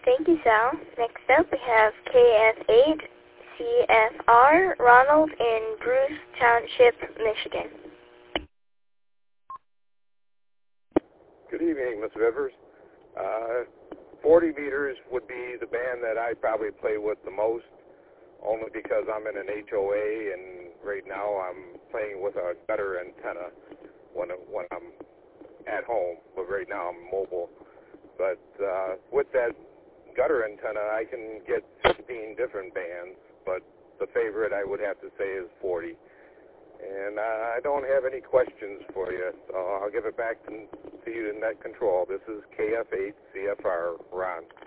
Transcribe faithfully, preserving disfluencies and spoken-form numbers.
Thank you, Sal. Next up, we have K F eight C F R Ronald in Bruce Township, Michigan. Good evening, Miss Rivers. Uh, forty meters would be the band that I probably play with the most, only because I'm in an H O A, and right now I'm playing with a gutter antenna when, when I'm at home, but right now I'm mobile. But uh, with that gutter antenna, I can get fifteen different bands, but the favorite I would have to say is forty. And uh, I don't have any questions for you, so I'll give it back to, to you in net control. This is K F eight C F R, Ron.